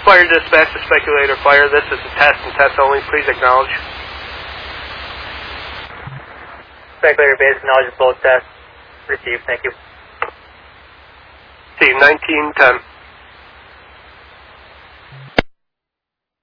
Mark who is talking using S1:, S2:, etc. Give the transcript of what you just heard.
S1: Fire dispatch to speculator fire. This is a test and test only. Please acknowledge.
S2: Speculator base acknowledges both tests. Received. Thank you.
S1: See, 1910.